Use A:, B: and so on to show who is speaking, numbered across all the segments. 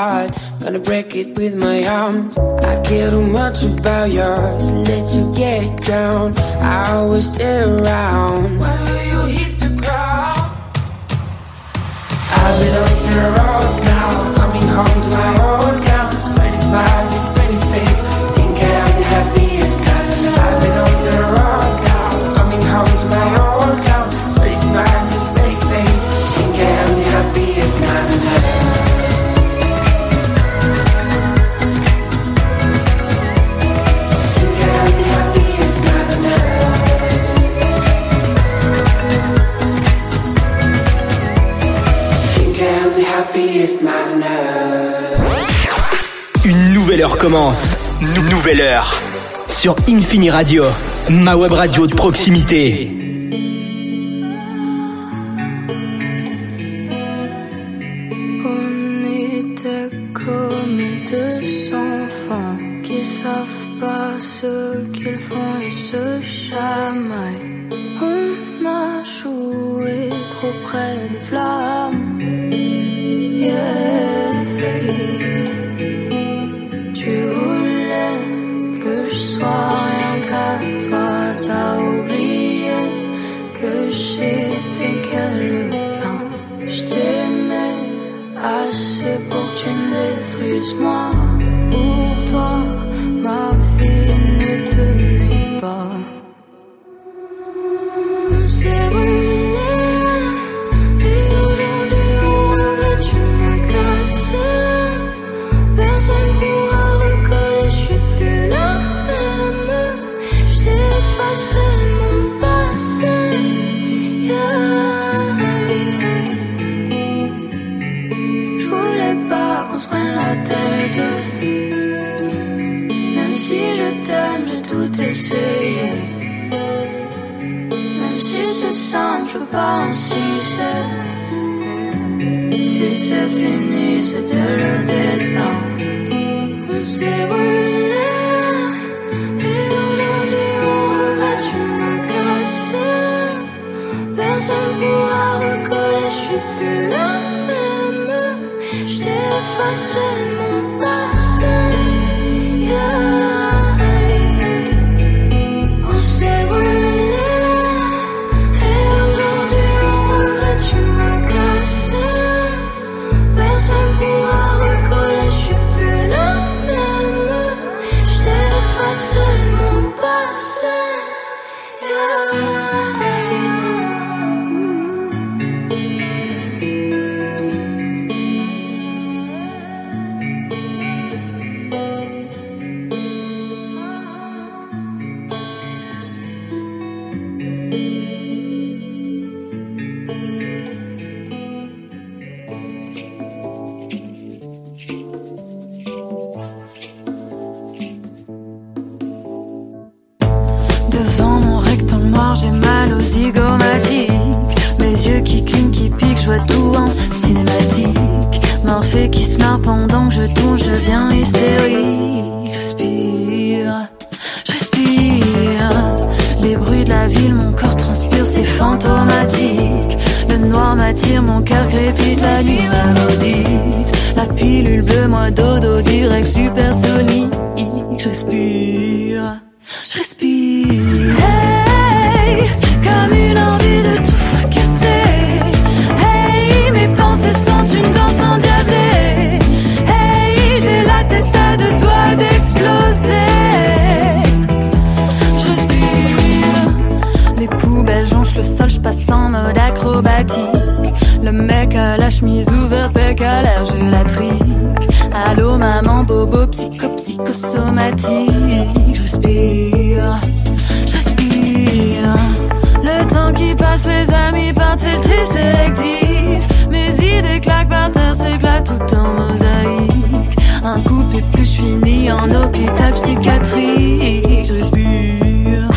A: heart, gonna break it with my arms. I care too much about yours, let you get down. I always stay around. Why do you hit the ground? I've been on the roads now, coming home to my old town. Spready smile, this pretty face, think I'm the happiest guy. I've been on the roads now, coming home to my old town. Spready smile, this pretty face, think I'm the happiest man in heaven.
B: Une nouvelle heure commence. Nouvelle heure. Sur Infini Radio, ma web radio de proximité.
C: On était comme deux enfants qui savent pas ce qu'ils font et se chamaillent. On a joué trop près des flammes. Yeah. Tu voulais que je sois rien qu'à toi, t'as oublié que j'étais quelqu'un. Je t'aimais assez pour que tu me détruises. Moi, pour toi, ma vie ne tenait pas. On s'est brûlé. Même si je t'aime, j'ai tout essayé. Même si c'est simple, je peux pas insister. Si c'est fini, c'était le destin. On s'est brûlé. Et aujourd'hui on regrette, tu m'as cassé. Personne pourra recoller, je suis plus la même. Je t'ai effacé mon passé. On s'est brûlé. Et aujourd'hui on regrette, tu m'as cassé. Personne pourra recoller, je suis plus la même. Je t'ai effacé mon passé.
D: Devant mon rectangle noir, j'ai mal aux zygomatiques. Mes yeux qui clignent, qui piquent, je vois tout en cinématique. Morphée qui se marre pendant que je tourne, je deviens hystérique. Je respire. Les bruits de la ville, mon corps transpire, c'est fantomatique. Le noir m'attire, mon cœur crépite, la nuit m'a maudite. La pilule bleue, moi dodo, direct supersonique. Je respire. Hey, comme une envie de tout fracasser. Hey, mes pensées sont une danse endiablée. Hey, j'ai la tête à deux doigts d'exploser. Je respire. Les poubelles jonchent le sol, je passe en mode acrobatique. Le mec à la chemise ouverte, pec à l'air gélatrique. Allô maman, bobo, psychosomatique. Je respire. Le temps qui passe, les amis partent, c'est le tri sélectif. Mes idées claquent par terre, s'éclatent tout en mosaïque. Un couple et plus, je finis en hôpital psychiatrique. Je respire.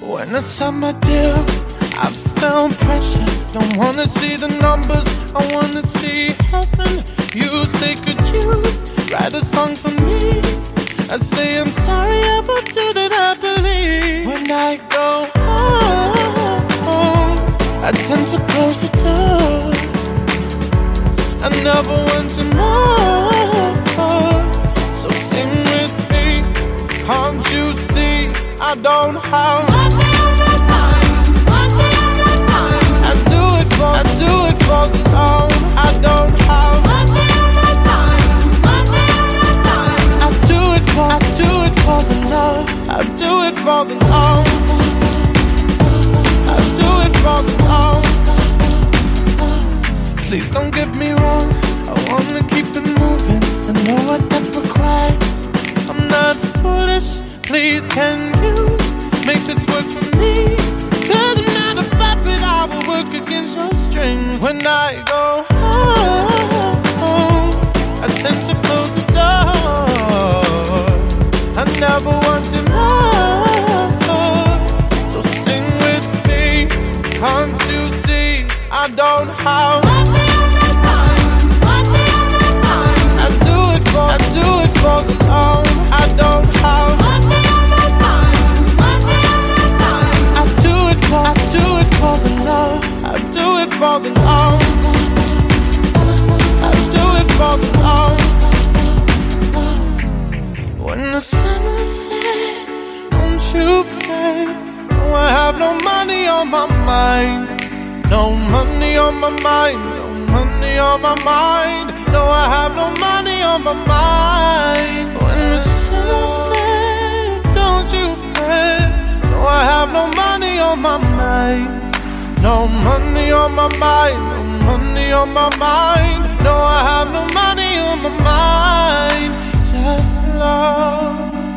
E: When I signed my deal, I felt pressure. Don't wanna see the numbers, I wanna see heaven. You say, could you write a song for me? I say, I'm sorry about you that I believe. When I go home, I tend to close the door. I never want to know. So sing with me, can't you see I don't have money on my mind, money on my mind. I do it for the love. I don't have money on my mind, money on my mind. I do it for the love. I do it for the love. I do it for the love. Please don't get me wrong, I wanna keep it moving. I know what that requires. I'm not foolish, please can you make this work for me? Cause I'm not a puppet, I will work against your strings. When I go home, I tend to close the door. I never want to know. So sing with me, can't you see I don't have money on my mind, money on my mind. I do it for the love. I don't have money on my mind, money on my mind. I do it for the love. I do it for the love. I do it for the love. When the sun was set, don't you fret. No, I have no money on my mind. No money on my mind, no money on my mind. No, I have no money on my mind. When the sun set, don't you fret. No, I have no money on my mind. No money on my mind, no money on my mind. No, I have no money on my mind. Just love.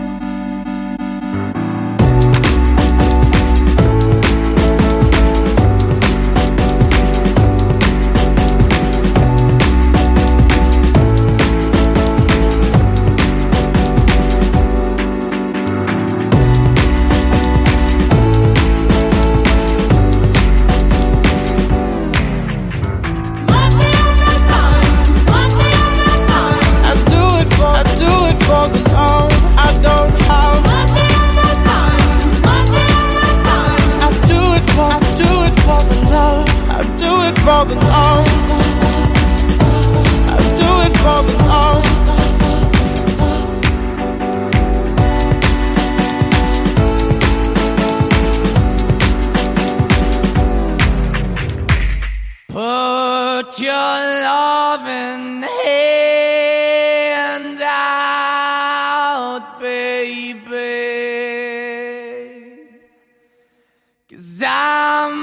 E: For the love, I don't have money on my mind, money on my mind. I do it for the love. I do it for the love. I do it for the love. Put your love in the hand out, baby, 'cause I'm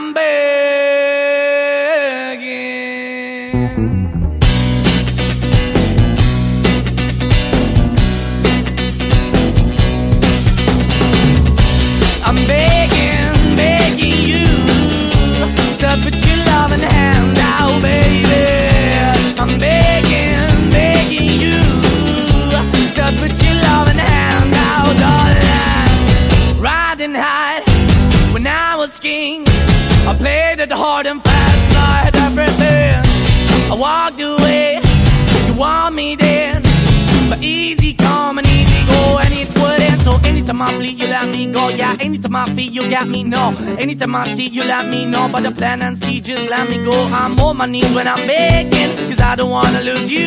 E: begging. I'm begging, begging you to put your love in the hand out, baby. I'm begging, begging you to put your love in the hand out, darling. Riding high when I was king, I played it hard and fast, 'cause I had everything. I walked away, you want me then, but easy come and easy go, and it wouldn't. So anytime I bleed, you let me go. Yeah, anytime I feel, you got me, no. Anytime I see, you let me know. But the plan and see, just let me go. I'm on my knees when I'm begging, 'cause I don't wanna lose you.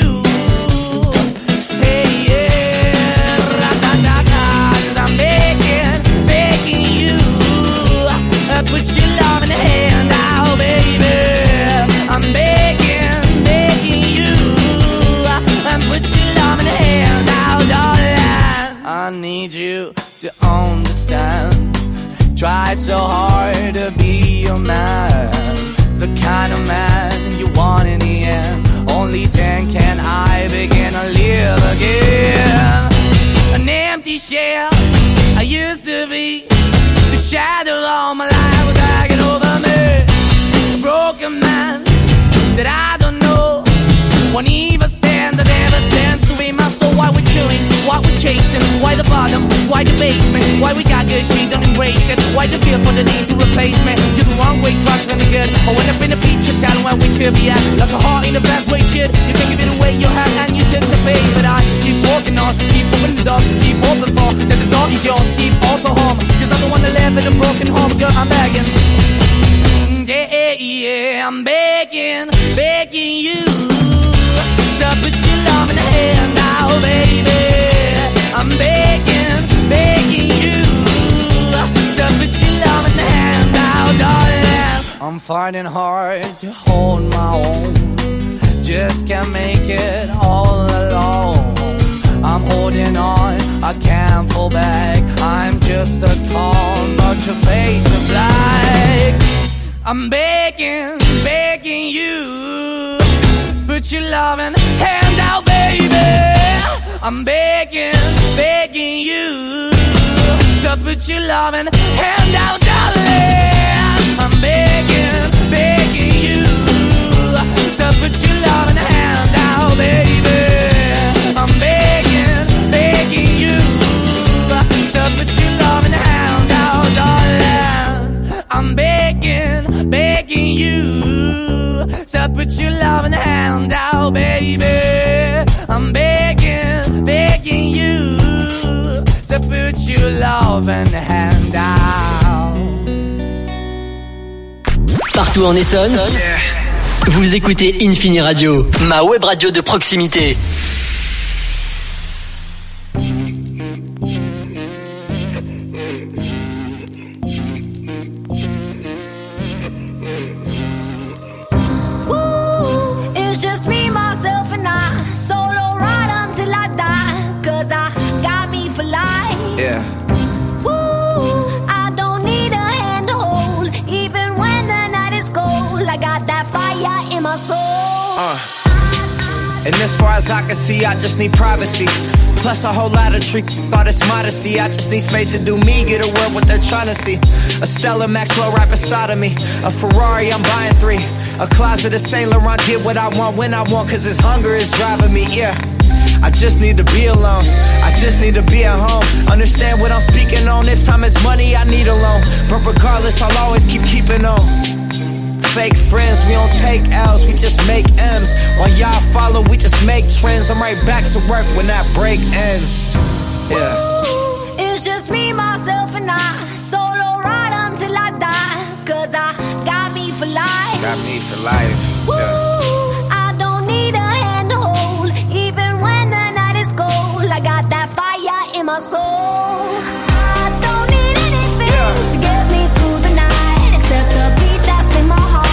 E: Hey, yeah, ra-da-da-da, 'cause I'm begging, begging you, put your love in the hand out, baby. I'm begging, begging you, put your love in the hand out, darling. I need you to understand. Try so hard to be your man, the kind of man you want in the end. Only then can I begin to live again. An empty shell I used to be, the shadow all my life was hanging over me. A broken man that I don't know won't even stand, that never stands to be my soul. Why we're chilling, why we're chasing, why the bottom, why the basement, why we got good, she don't embrace situation. Why'd you feel for the need to replace me? You're the wrong way, drugs running good. I went up in the feature town where we could be at. Like a heart in the best way, shit. You can give it away, you have, and you took the bait. But I keep walking on, keep opening the door, keep open for that the door is yours, keep also home. Cause I'm the one that live in a broken home, girl, I'm begging. Yeah, I'm begging, begging you to put your love in the hand now, baby. I'm begging, begging you to put your love in the hand now, darling. I'm finding hard to hold my own, just can't make it all alone. I'm holding on, I can't fall back. I'm just a call, but your face is black. I'm begging, begging you, put your loving hand out, baby. I'm begging, begging you to put your loving hand out, darling. I'm begging, begging you to put your loving hand out, baby. I'm begging, begging you to put your loving hand out, darling. I'm begging, begging you to put your loving hand out, baby. I'm begging, begging you to put your loving hand out.
B: Partout en Essonne, vous écoutez Infini Radio, ma web radio de proximité.
F: And as far as I can see, I just need privacy. Plus a whole lot of trick, all this modesty. I just need space to do me, get aware what they're trying to see. A Stella Maxwell right beside of me. A Ferrari, I'm buying 3. A closet of Saint Laurent, get what I want when I want, cause this hunger is driving me, yeah. I just need to be alone, I just need to be at home. Understand what I'm speaking on, if time is money, I need a loan. But regardless, I'll always keep keeping on. Fake friends, we don't take L's, we just make M's. While y'all follow, we just make trends. I'm right back to work when that break ends. Yeah.
G: Ooh, it's just me, myself, and I. Solo ride until I die. Cause I got me for life.
F: Got me for life.
G: Ooh,
F: yeah.
G: I don't need a hand to hold. Even when the night is cold, I got that fire in my soul. I don't need anything to get me through the night, except the beat that's in my heart.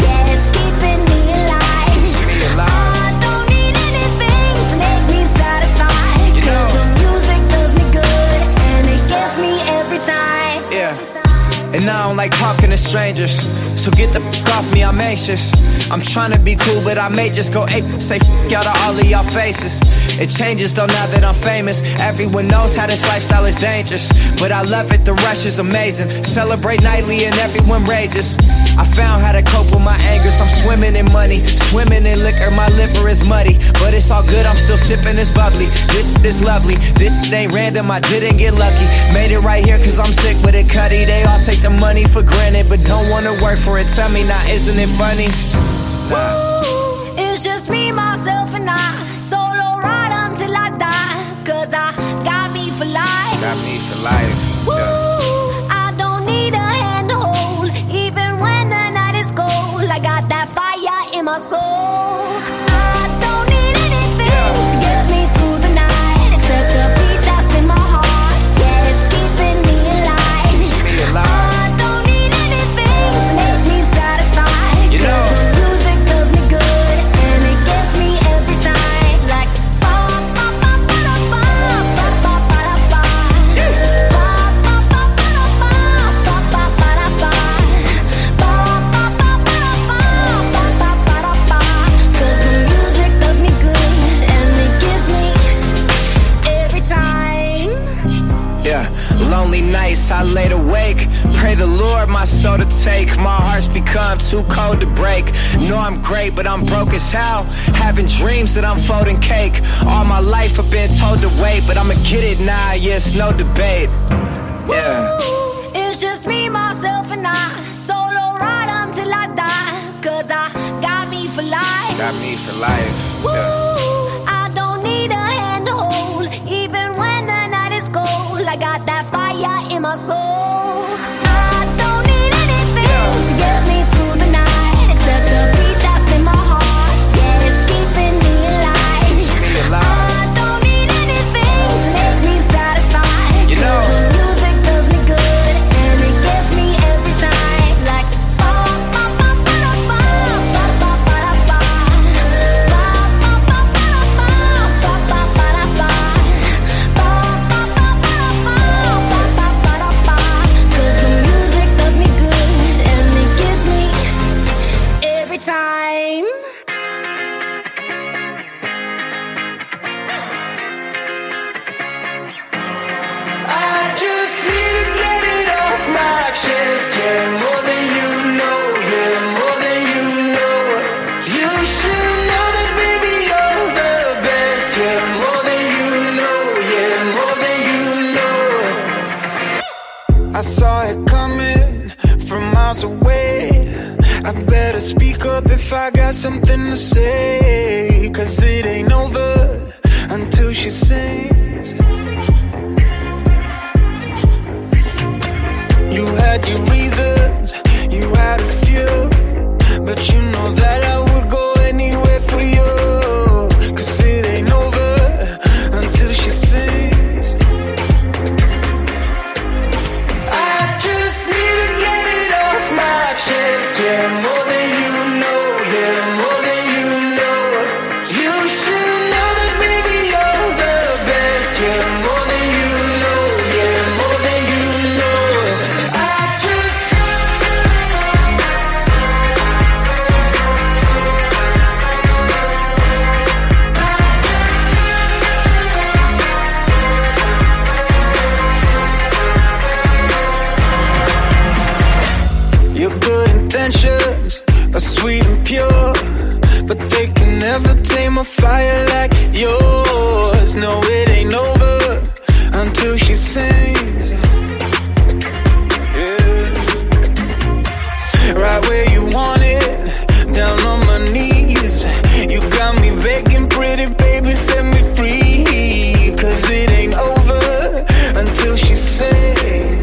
F: And I don't like talking to strangers, so get the f*** off me, I'm anxious. I'm trying to be cool, but I may just go ape. Say f*** out of all of y'all faces. It changes though now that I'm famous. Everyone knows how this lifestyle is dangerous, but I love it, the rush is amazing. Celebrate nightly and everyone rages. I found how to cope with my angers. I'm swimming in money, swimming in liquor. My liver is muddy, but it's all good, I'm still sipping this bubbly. This lovely, this ain't random, I didn't get lucky. Made it right here cause I'm sick with it, Cuddy. They all take the money for granted, but don't wanna work for it. Tell me now, isn't it funny?
G: Ooh, it's just me, myself, and I. Solo ride until I die. Cause I got me for life.
F: Got me for life.
G: Ooh, I don't need a hand to hold. Even when the night is cold, I got that fire in my soul. I don't need anything to get me through the night, except the beat that's in my heart. Yeah, it's keeping me alive.
F: Keep me alive.
G: I don't need anything to make me satisfied.
F: You know,
G: the music does me good, and it gets me every time. Like ba ba ba ba da ba ba ba ba da ba. Ba ba ba ba da ba ba ba ba da ba. Ba ba ba ba da ba ba ba ba da ba. 'Cause the music does me good, and it gives me every time.
F: yeah, lonely nights I laid awake. Pray the Lord my soul to take. My heart's become too cold to break. Know I'm great, but I'm broke as hell. Having dreams that I'm folding cake. All my life I've been told to wait, but I'ma get it now, yeah, it's no debate. Yeah.
G: Ooh,
F: got me for life. Yeah.
G: I don't need a hand to hold, even when the night is cold. I got that fire in my soul. I don't need anything to get me through the night, except the beat that's in my heart. Yeah, it's keeping me alive.
F: Keeps me alive.
G: I don't need anything to make me satisfied.
F: You know.
G: 'Cause the music does me good, and it gets me every time. Like ba ba ba ba ba ba ba ba ba ba. Cause the music does me good and it gives me every time.
A: I just need to get it off my chest. Yeah, more than you know. Yeah, more than you know. You should know that, baby, you're the best. Yeah, more than you know. Yeah, more than you know. I saw it coming from miles away. I better speak up if I got something to say. 'Cause it ain't over until she sings. You had your reasons, you had a few, but you know that I would go anywhere for you. 'Cause it ain't over until she sings. I just need to get it off my chest. Yeah, more than you know. Yeah, more than you know. You should know that, baby, you're the best. Yeah, more than you know. Yeah, more than you know. I just your good intentions are sweet and pure, but they can never tame a fire like yours. No, it ain't over until she sings. Yeah. Right where you want it, down on my knees. You got me begging, pretty baby, set me free. 'Cause it ain't over until she sings.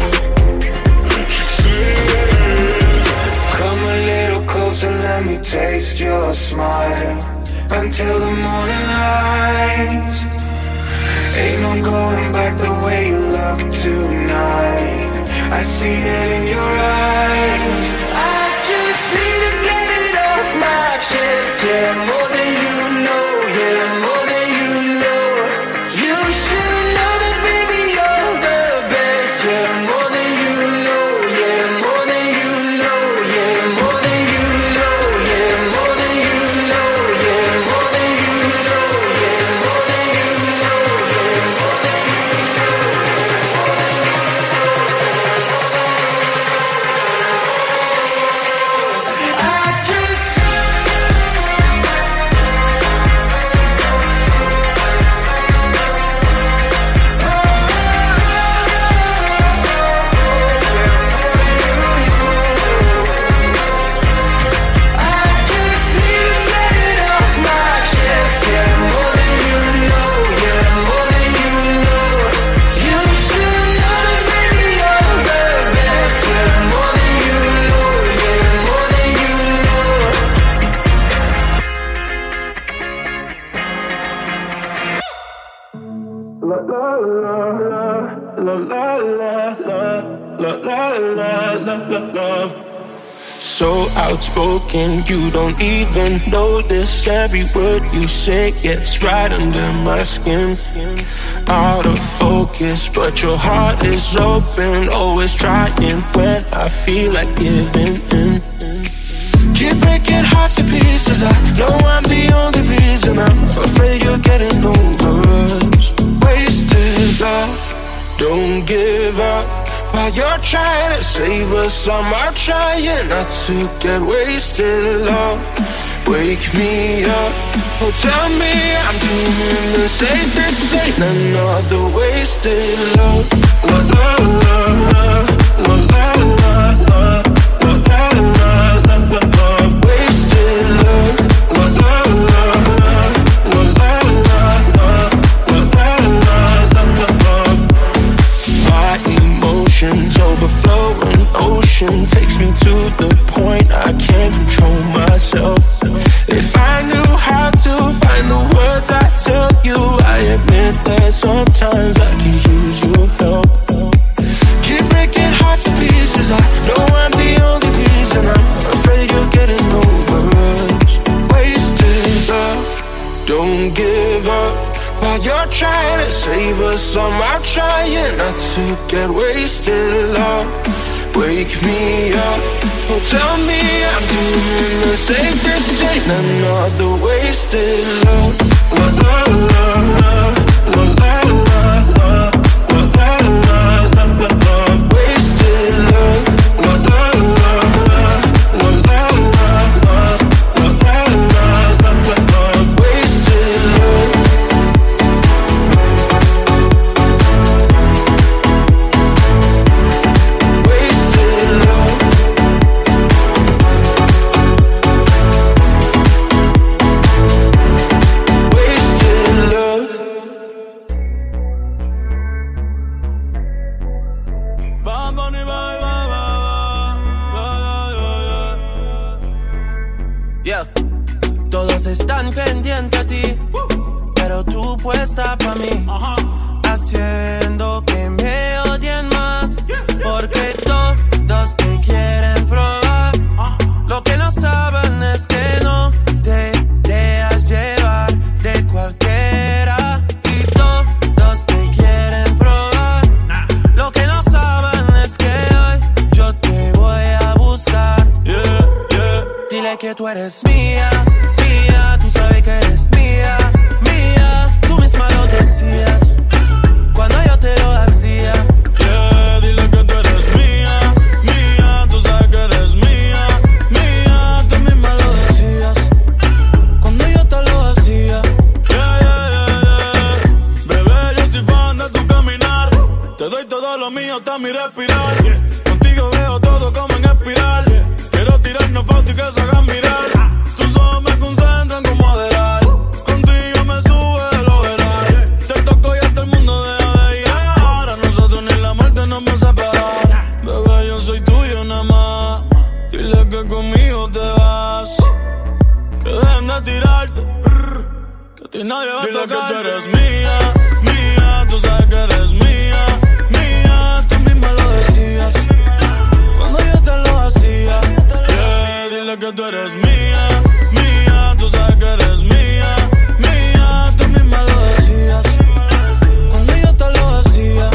A: Come a little closer, let me taste your smile until the morning light. Ain't no going back the way you look tonight. I see it in your eyes. I just need to get it off my chest. Yeah, more than you know. Yeah, more than you know. You should know that, baby, you're the best. Yeah, more than you know. Yeah, more than you know. Yeah, more than you know. Yeah, more than you know. Yeah, more than you know. Yeah, more than you know. Yeah, more than you know. I just
H: So outspoken, you don't even notice. Every word you say gets right under my skin. Out of focus, but your heart is open. Always trying when I feel like giving in. Keep breaking hearts to pieces. I know I'm the only reason. I'm afraid you're getting over us. Wasted love, don't give up. While you're trying to save us, some are trying not to get wasted. Love, wake me up. Oh, tell me I'm dreaming this ain't another wasted love. La la la la, la la la la, la la la la, love, wasted love. La la emotions overflowing. Ocean takes me to the point I can't control myself. If I knew how to find the words I tell you, I admit that sometimes I can use your help. Keep breaking hearts to pieces. I know I'm the only reason. I'm afraid you're getting over us. Wasted love, don't give up. While you're trying to save us, I'm trying not to get wasted. Love, wake me up. Oh, tell me I'm doing the same. This ain't another wasted love. La la la la, la la la la, la la la la. Wasted love. La la la la, la la la la, la la la la. Wasted love.
I: Están pendientes a ti, pero tú puesta pa' mí, haciendo que me odien más, porque todos te quieren probar. Lo que no saben es que no te dejas llevar de cualquiera, y todos te quieren probar. Lo que no saben es que hoy yo te voy a buscar. Dile que tú eres mía. Tú sabes que eres mía, mía. Tú misma lo decías cuando yo te lo hacía. Dile que tú eres mía, mía. Tú sabes que eres mía, mía. Tú misma lo decías cuando yo te lo hacía. Bebé, yo soy fan de tu caminar. Te doy todo lo mío hasta mi respirar. Contigo veo todo como en espiral. Quiero tirarnos fotos y que se hagan mirar. Tirarte, que a ti nadie va a tocar. Dile que tú eres mía, mía. Tú sabes que eres mía, mía. Tú misma lo decías cuando yo te lo hacía. Dile que tú eres mía, mía. Tú sabes que eres mía, mía. Tú misma lo decías cuando yo te lo hacía.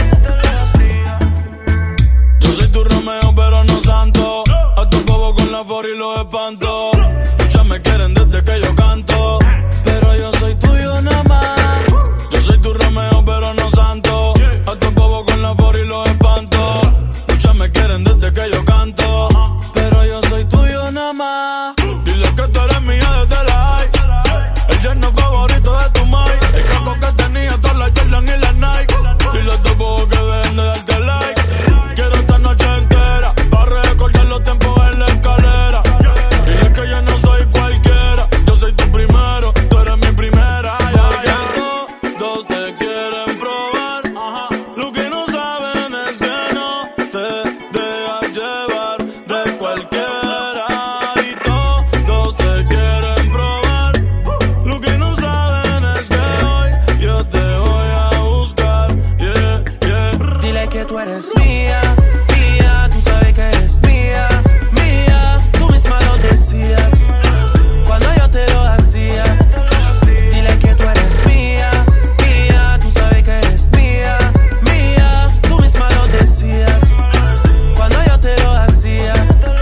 I: Yo soy tu Romeo pero no santo. A tu bobo con la for y los espanto. Muchas me quieren desde que yo canto, pero yo soy tuyo nada más. Yo soy tu Romeo pero no santo. A tu bobo con la for y los espanto. Muchas me quieren desde que yo canto, pero yo soy tuyo nada más. Dile que tú eres mía desde la high. El yerno favorito de tu mai. El caco que tenía todas las Jordan y las Nike. Dile a tu bobo que dejen de darte like. Quiero esta noche entera para recordar los tiempos en la escalera. Dile que yo no soy cualquiera, yo soy tu primero, tú eres mi primera. Todos te quieren probar. Lo que no saben es que no te dejas llevar de cualquiera. Y todos te quieren probar. Lo que no saben es que hoy yo te voy a buscar. Dile que tú eres mía, mía. Tú sabes que eres mía, mía. Tú misma lo decías cuando yo te lo hacía. Dile que tú eres mía, mía. Tú sabes que eres mía, mía. Tú misma lo decías cuando yo te lo hacía.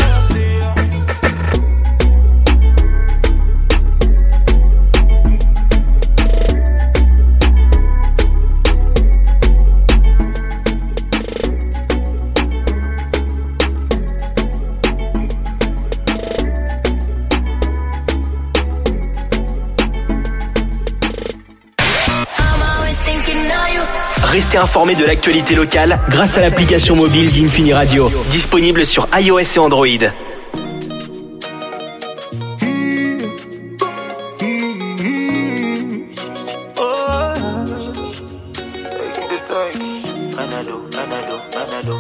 B: Restez informés de l'actualité locale grâce à l'application mobile d'Infini Radio, disponible sur iOS et Android.
J: Manado,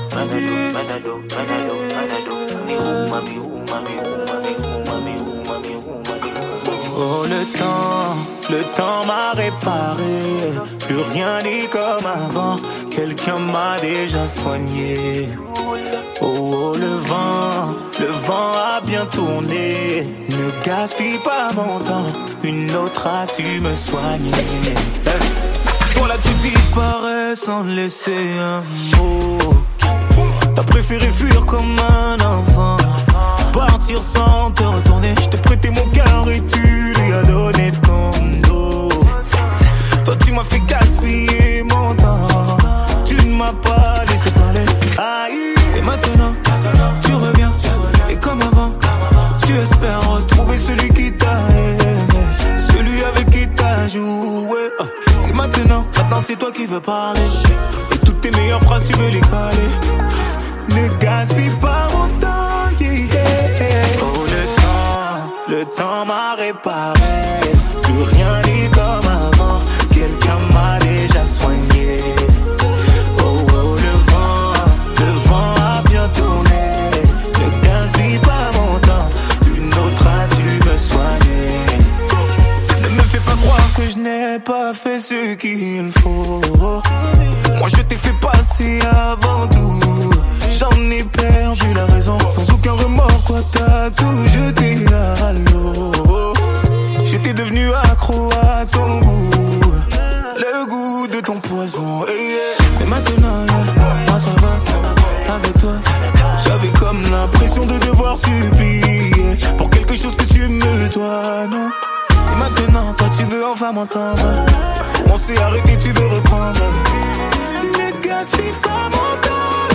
H: Oh le temps m'a réparé, plus rien n'est comme avant, quelqu'un m'a déjà soigné. Oh le vent a bien tourné, ne gaspille pas mon temps, une autre a su me soigner. Voilà tu disparais sans laisser un mot, t'as préféré fuir comme un enfant, partir sans te retourner. Je t'ai prêté mon cœur et tu lui as donné ton dos. Toi tu m'as fait gaspiller mon temps, tu ne m'as pas laissé parler. Aïe. Et maintenant tu reviens, et comme avant tu espères retrouver celui qui t'a aimé, celui avec qui t'as joué. Et maintenant c'est toi qui veux parler, et toutes tes meilleures phrases tu veux les caler. Ne gaspille pas mon temps, yeah. Oh le temps m'a réparé, plus rien n'est comme avant, quelqu'un m'a déjà soigné. Oh le vent a bien tourné, ne gaspille pas mon temps, une autre a su me soigner. Ne me fais pas croire que je n'ai pas fait ce qu'il faut, moi je t'ai fait passer avant tout. J'en ai perdu la raison, sans aucun remords, toi t'as tout jeté à l'eau. J'étais devenu accro à ton goût, le goût de ton poison. Et maintenant, moi ça va, avec toi. J'avais comme l'impression de devoir supplier pour quelque chose que tu me dois, non. Et maintenant, toi tu veux enfin m'entendre, on s'est arrêté, tu veux reprendre. Ne gaspille pas mon temps.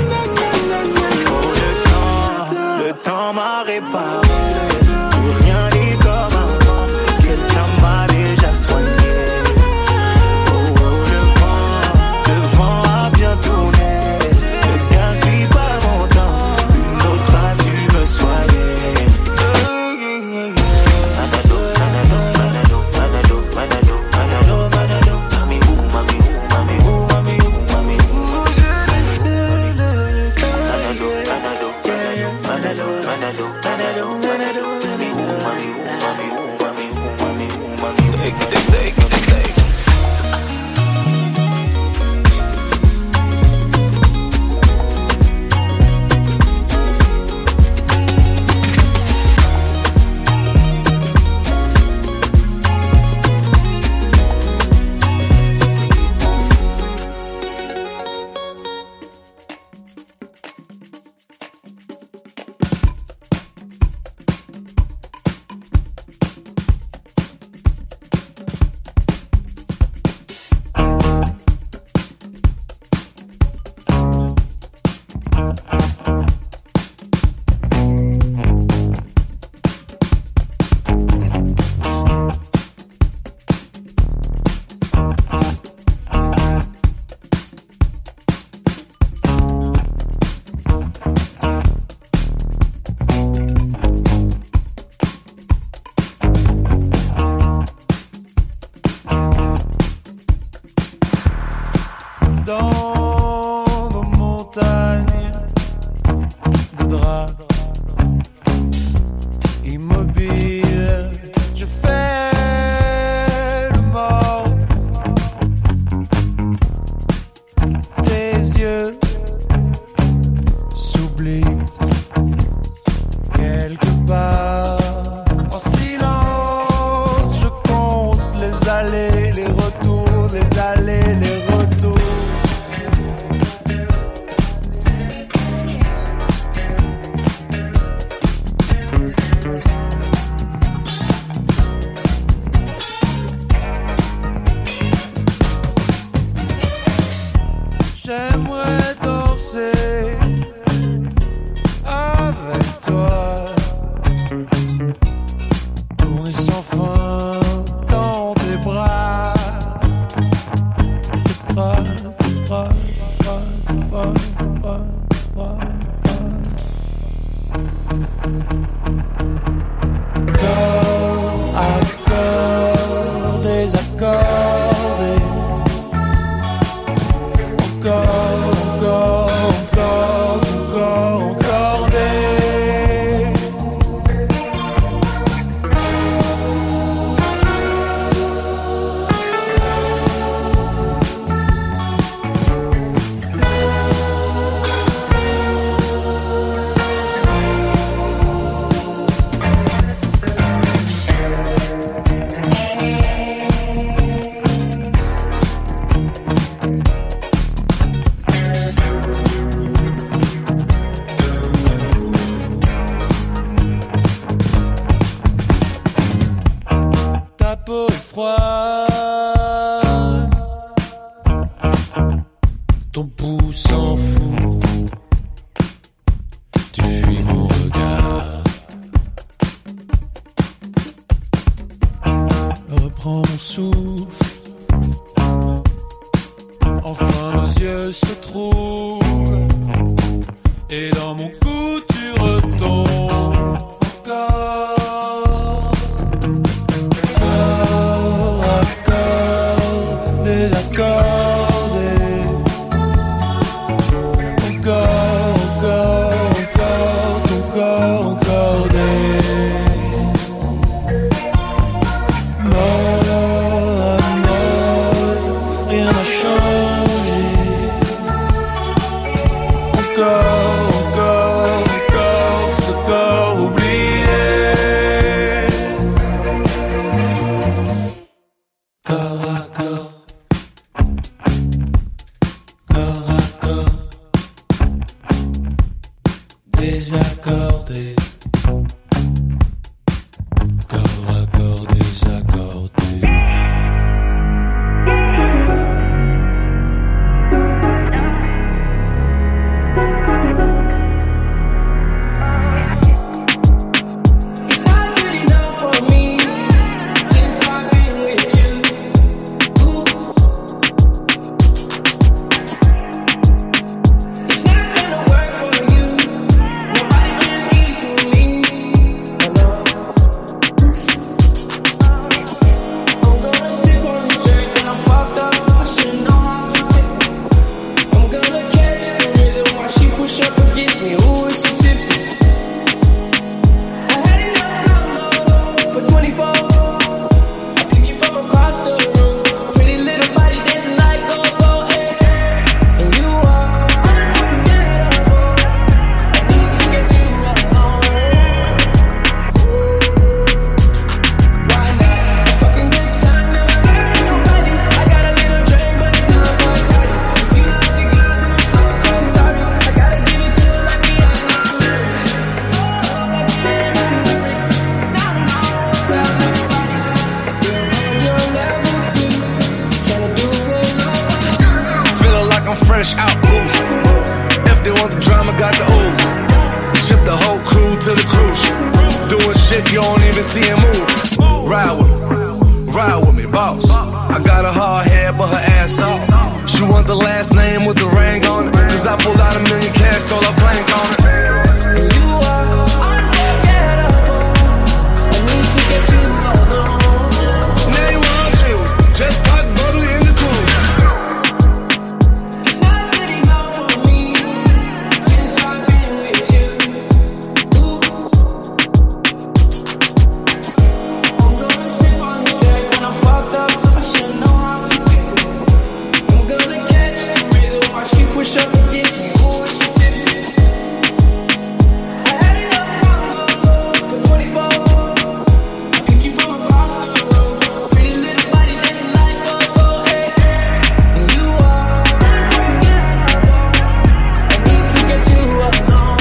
H: Le temps m'a réparé, plus rien n'est comme avant, quelqu'un m'a déjà soigné. Oh le vent a bien tourné, ne gaspille pas mon temps, une autre a su me soigner.
I: Enfin nos yeux se trouvent et dans mon cou tu retombes encore. Corps à corps, désaccordé. Encore, encore, encore, ton corps encordé. Mort à mort, rien n'a changé. Encore, encore, encore, ce corps oublié. Corps à corps, corps à corps, désaccordé. Corps à corps, désaccordé.
A: It's not good enough for me since I've been with you. Ooh. It's not gonna work for you. Nobody can equal me. No. I'm gonna sip on this drink when I'm fucked up. I should know how to pick. I'm gonna catch the rhythm while she push up against me. Ooh, it's so tipsy. I had enough combo for 24. I picked you from across the room. Pretty little body dancing like go-go, hey. And you are unforgettable. I need to get you alone. Why not? A fucking good time, never hurt nobody. I got a little drink, but it's not my party. If you love the girl, then I'm so, so sorry. I gotta give it to you like me, I'm not nervous. Oh, like me, I'm hungry. Now I'm all tell nobody. You're on your level too. Tryna do what nobody.
J: Feeling like I'm fresh out booth. If they want the drama, got the ooze. Ship the whole crew to the cruise ship. Doing shit you don't even see him move. Ride with me, boss. I got a hard head, but her ass off. She want the last name with the ring on it. Cause I pulled out $1 million cash, told her blank on it.
A: And you are unforgettable. I need to get you alone.
J: Now you want chills, just pop bubbly in the cruise.
A: It's not good enough for me since I've been with you. Ooh. I'm gonna sip on this drink when I'm fucked up. I should know how to pick it. I'm gonna catch the rhythm while she push up against me. Ooh, she tipsy. I had enough combo for 24. I picked you from across the room. Pretty little body dancing like go-go, hey. And you are unforgettable. I need to get you alone.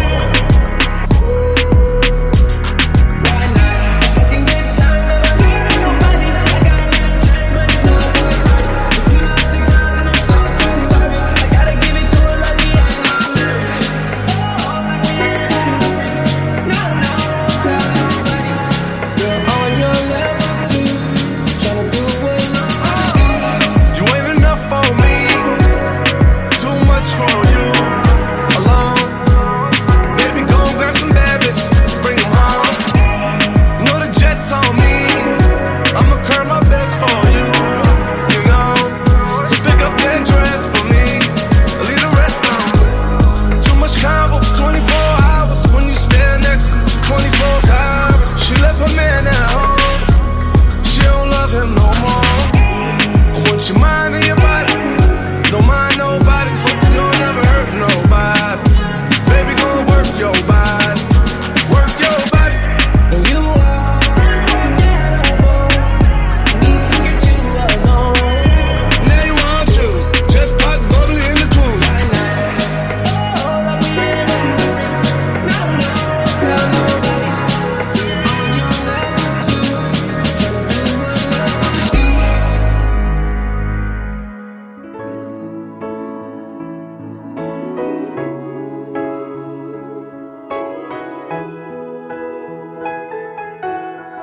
A: Why not? A fucking good time, never hurt nobody. I got a little drink, but it's not my party. If you love the girl, then I'm so, so sorry. I gotta give it to her like me, I'm not nervous. Oh, like me, I'm hungry. No, tell nobody. You're on your level too. Tryna do what nobody.
J: You ain't enough for me, too much for you. Alone, baby, go and grab some bad bitches, bring them home. You know the jet's on me, I'ma curb my best for you. You know, so pick up that dress for me, leave the rest on me. Too much combo, 24 hours when you stand next to 24 hours. She left her man at home, she don't love him no more. I want your mind and your body. Don't mind nobody, so you don't never hurt nobody. Baby, go and work your body. Work your body.
A: And you are unforgettable. I need to get you alone.
J: Now you want choose. Just pop bubbly in the cruise.
A: Oh, like me, I'm hungry. No, tell nobody. You're on your level too. Tryna do what nobody.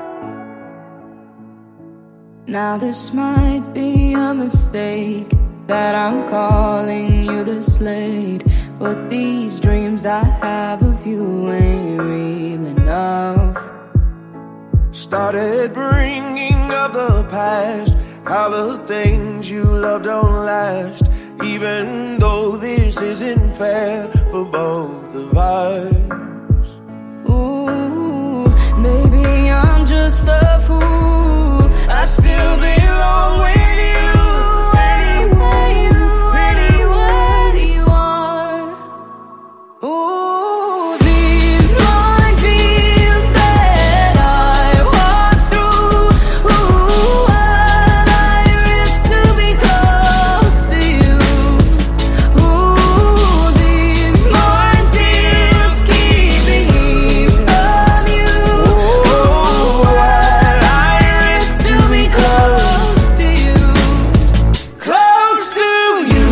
D: Now this might be a mistake that I'm calling you this late, but these dreams I have of you ain't real enough.
J: Started bringing up the past, how the things you love don't last, even though this isn't fair for both of us.
D: Ooh, maybe I'm just a fool, I still belong with you. Anywhere you are. Ooh, these minefields that I walk through. Ooh, what I risk to be close to you. Ooh, these minefields keeping me from you. Ooh, what I risk to be close to you. Close to you.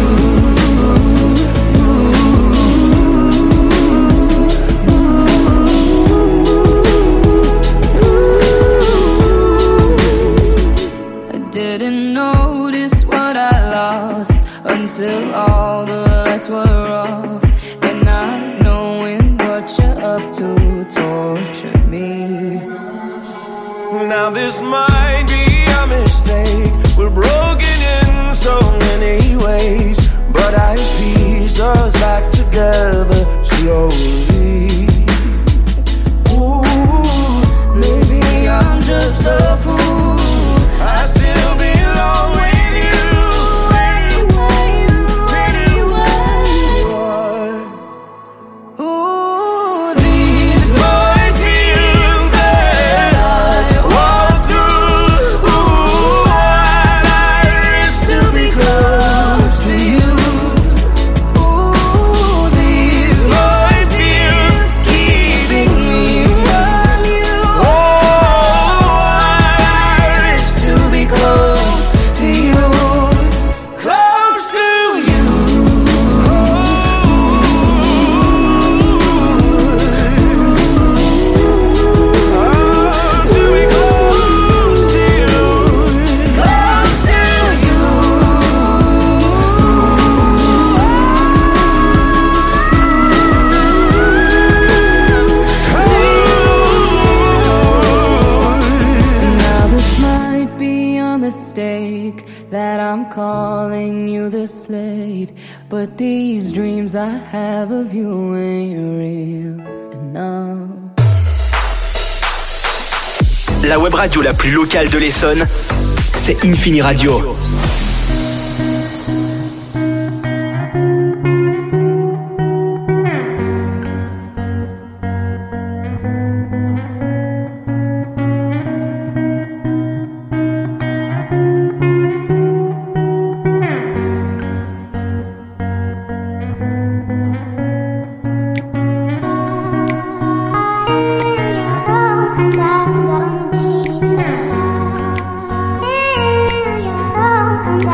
D: I didn't notice what I lost until all the lights were off, and not knowing what you're up to tortured me.
J: Now this might be a mistake, we're broken in so many ways, but I piece us back together slowly.
D: Ooh, maybe I'm just a fool, I still belong with you. Anywhere you are. Ooh, these minefields that I walk through. Ooh, what I risk to be close to you. Ooh, these minefields keeping me from you. Oh, what I risk to be close to you. Close to you.
J: To be close to you.
D: Close to you. Now this might be a mistake that I'm calling you this late, but these dreams I have of you ain't real enough.
B: La web radio la plus locale de l'Essonne, c'est Infini Radio.
G: I'm gonna be tonight.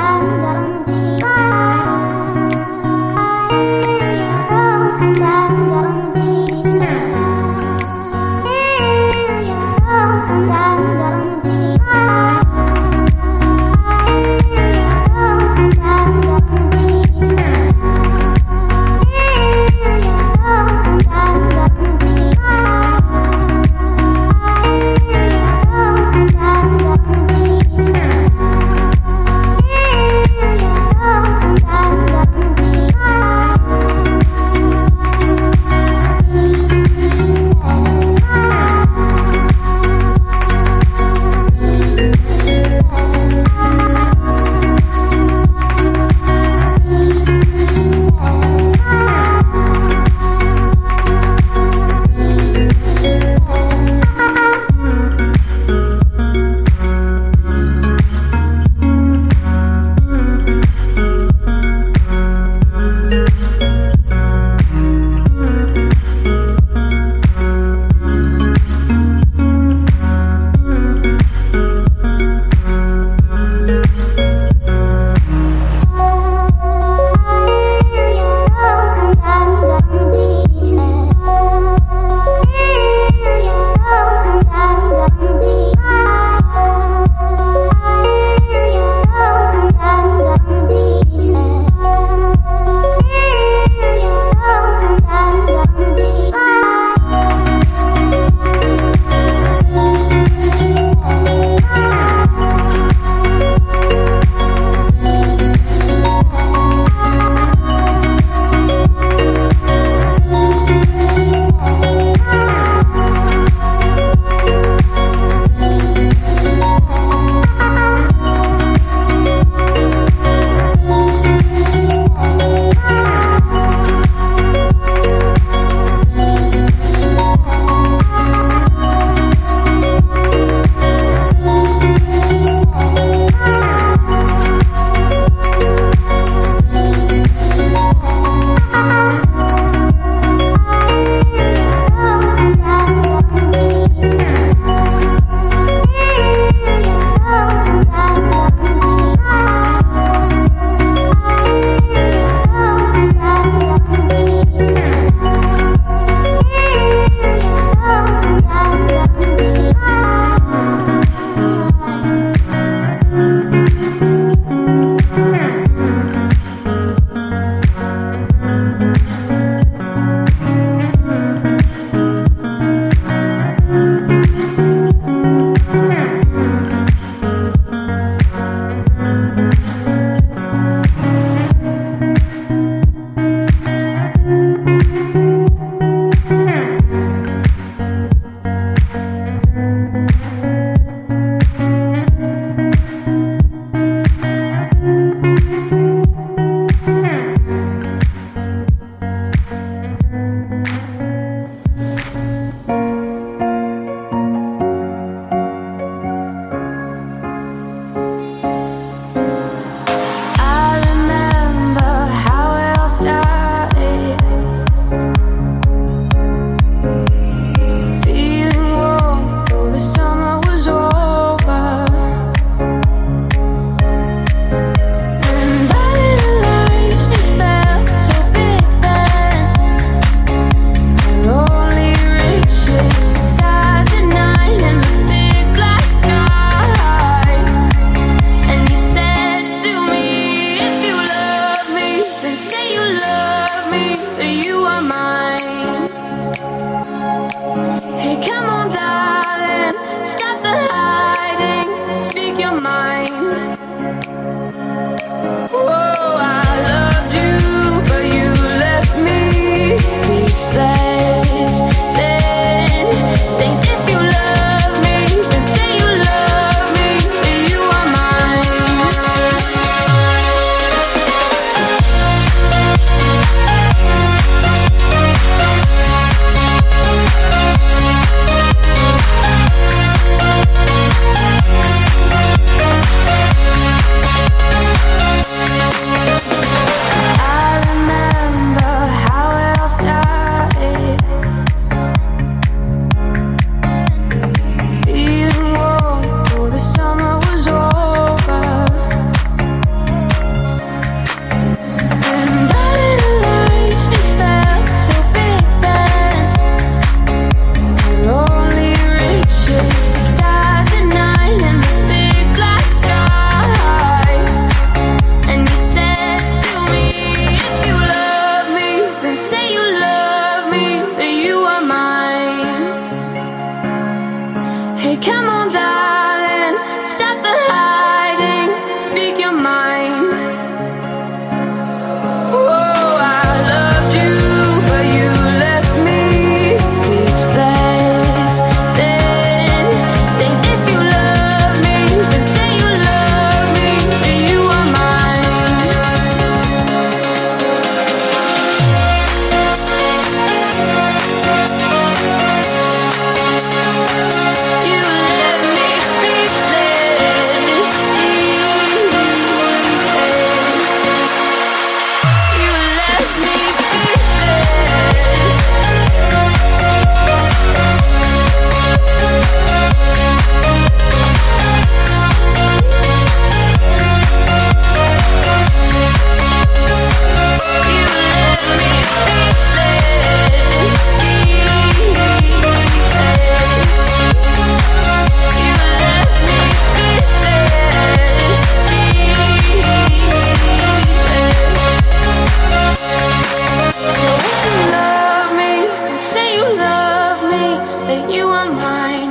D: that you are mine.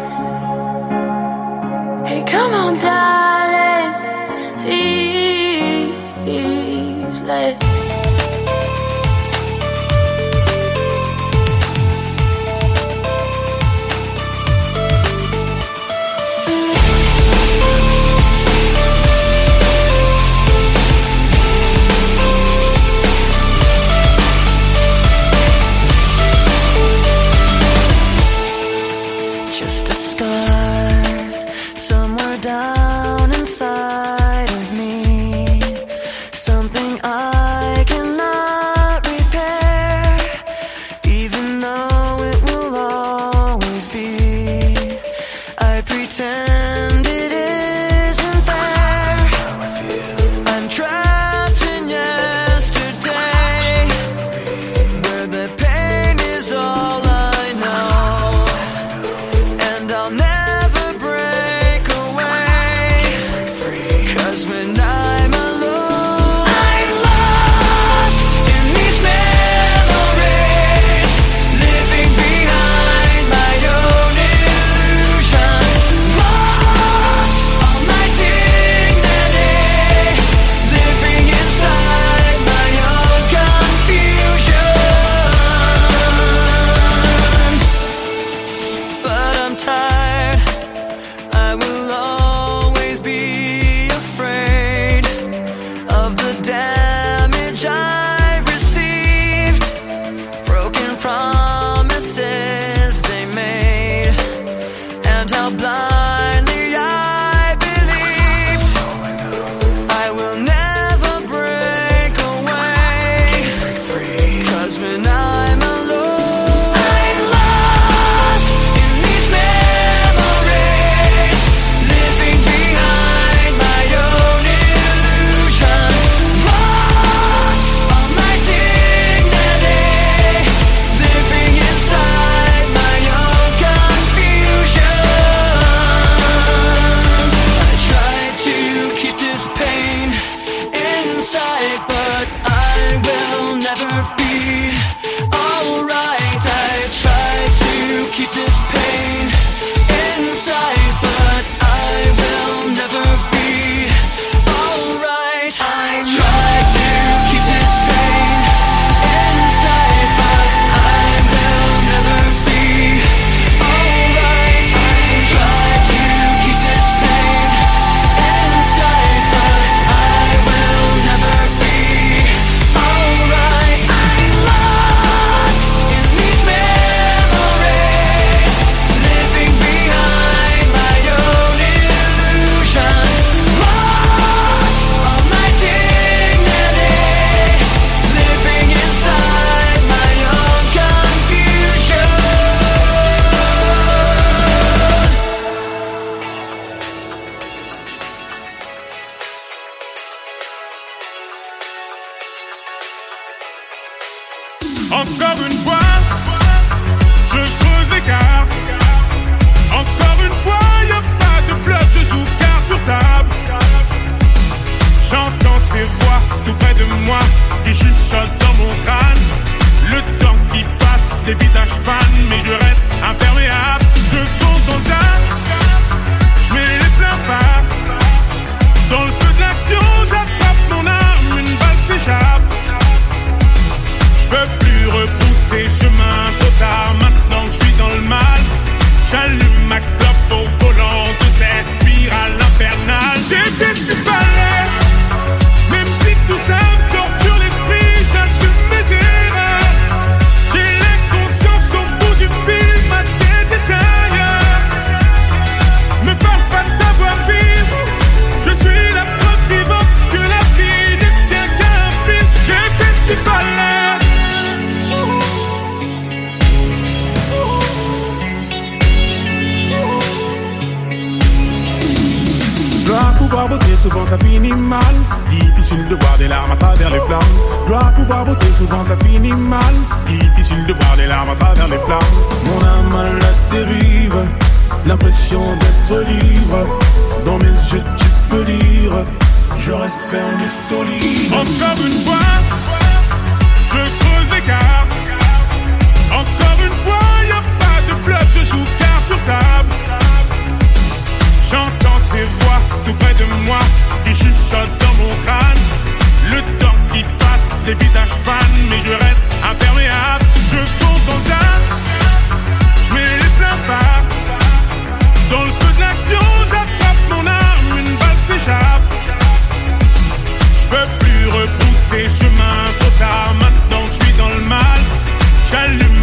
D: Hey, come on, darling, seriously.
K: Just a scar somewhere down inside of me, something I cannot repair, even though it will always be. I pretend it isn't there. I'm trapped in yesterday, where the pain is all I know. I'll never break away, 'cause when I'm alone, I'm lost in these memories, living behind my own illusion. Lost all my dignity, living inside my own confusion. But I'm tired, I will always be afraid of the damage I've received, broken promises they made, and how blindly I believed. I will never break away, 'cause when I'm alone, I'm lost in these memories, living behind my own illusion. Lost all my dignity, living inside my own confusion. I try to keep this pain inside, but I will never be alright. I try to keep this pain inside, but I will never be alright. I try to keep this pain inside, but I will never be alright. I try to keep this pain inside, but I will never be alright. I'm lost in these memories, living behind my own illusion. Lost all my dignity, living inside my own confusion.
L: Encore une fois, je creuse l'écart. Encore une fois, y a pas de bluff, je joue carte sur table. J'entends ces voix tout près de moi qui chuchotent dans mon crâne. Le temps qui passe, les visages fanent, mais je reste imperméable. Je fonce dans le tas, je mets les pleins phares. Dans le feu de l'action, j'attrape mon arme, une balle s'échappe. Je peux plus repousser chemin trop tard, maintenant que je suis dans le mal. J'allume ma clope au volant de cette spirale infernale. J'ai fait ce qu'il fallait, même si tout ça me torture l'esprit, j'assume mes erreurs. J'ai l'inconscience au bout du fil, ma tête est ailleurs. Me parle pas de savoir vivre, je suis la preuve vivante que la vie ne tient qu'à un fil. J'ai fait ce qu'il fallait.
M: Dois pouvoir voter, souvent ça finit mal. Difficile de voir des larmes à travers les flammes. Dois pouvoir voter, souvent ça finit mal. Difficile de voir des larmes à travers les flammes. Mon âme à la dérive, l'impression d'être libre. Dans mes yeux tu peux lire, je reste ferme et solide.
L: Encore une fois, je creuse l'écart. Encore une fois, y a pas de bluff,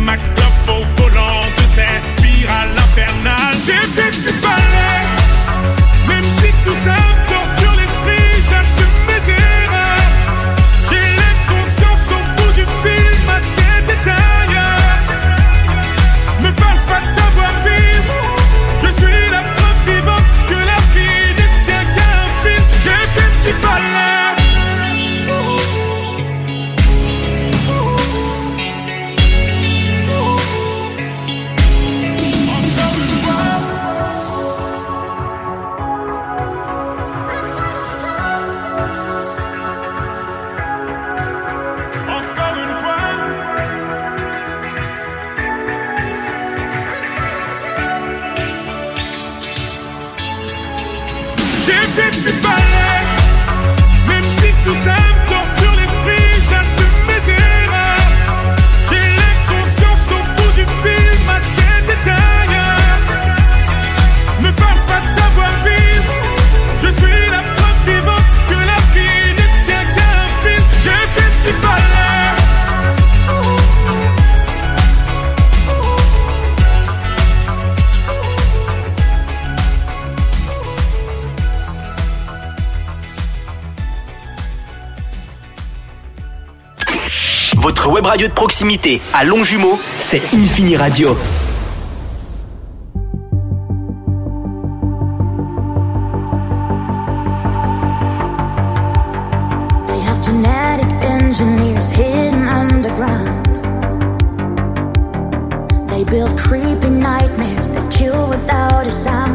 L: ma clope au volant de cette spirale infernale. J'ai fait ce qu'il fallait, même si tout ça me torture l'esprit, j'assume mes erreurs. J'ai l'inconscience au bout du fil, ma tête est ailleurs. Me parle pas de savoir-vivre, je suis la preuve vivante que la vie ne tient qu'à un fil. J'ai fait ce qu'il fallait. J'ai fait ce qu'il fallait, même si tout ça me torture l'esprit, j'assume mes erreurs. J'ai l'inconscience au bout du fil, ma tête est ailleurs. Me parle pas de savoir-vivre, je suis la preuve vivante que la vie ne tient qu'à un fil. J'ai fait ce qu'il fallait.
B: Votre web radio de proximité à Longjumeau, c'est Infini Radio.
G: They have genetic engineers hidden underground. They build creeping nightmares that kill without a sound.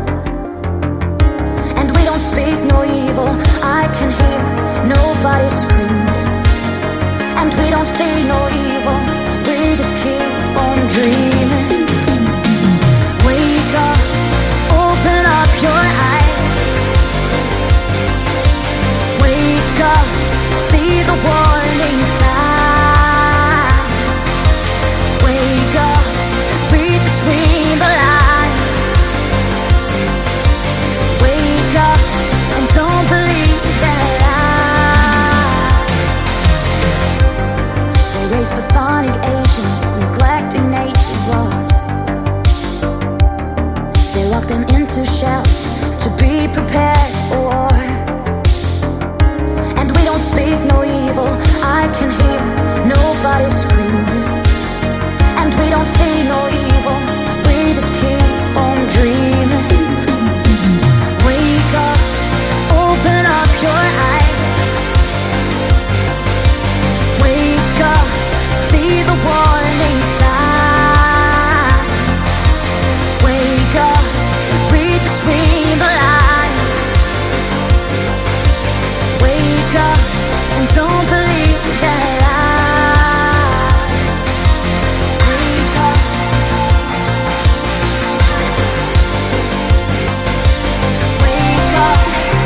G: And we don't speak no evil, I can hear nobody screaming. And we don't see no evil, we just keep on dreaming. Wake up, open up your eyes. Wake up, see the warning signs. Wake up, read between the lines. Wake up, and don't believe that raise pathonic agents, neglecting nature's laws. They lock them into shells to be prepared for war. And we don't speak no evil, I can hear nobody screaming. And we don't see no evil, we just keep on dreaming. Wake up, open up your eyes. Wake up, see the warning signs. Wake up, read between the lines. Wake up, and don't believe that lies. Wake up. Wake up.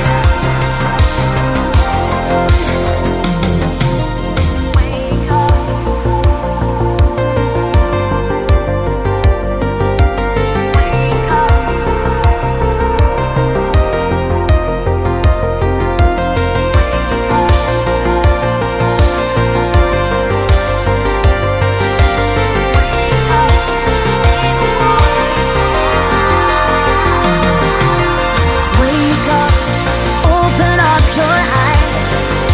G: Wake up. Wake up, open up your eyes.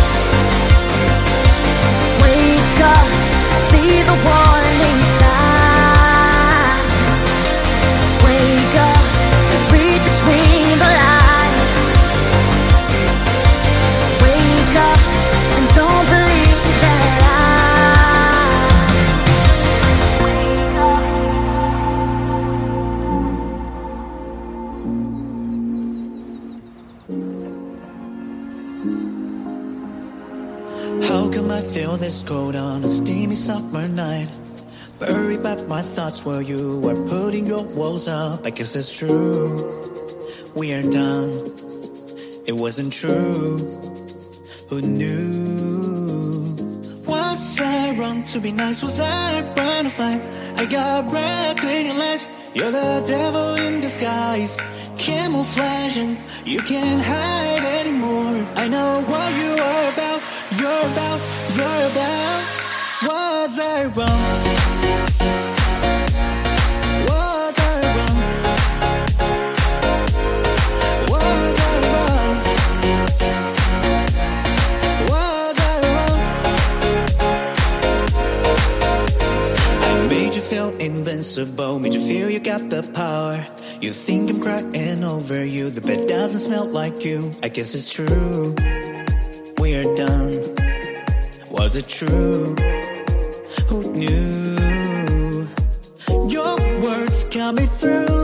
G: Wake up, see the warning signs. Wake up, read between the lines. Wake up, and don't believe that lies. Wake up.
K: How come I feel this cold on a steamy summer night? Buried by my thoughts while you were putting your walls up. I guess it's true, we are done. It wasn't true, who knew? Was I wrong to be nice? Was I blind to fight? I got red clean lights. You're the devil in disguise, camouflaging. You can't hide anymore. I know what you are about. You're about. Was I wrong?
N: Made you feel invincible, made you feel you got the power. You think I'm crying over you, the bed doesn't smell like you. I guess it's true, we are done. Was it true? Who knew? Your words got me through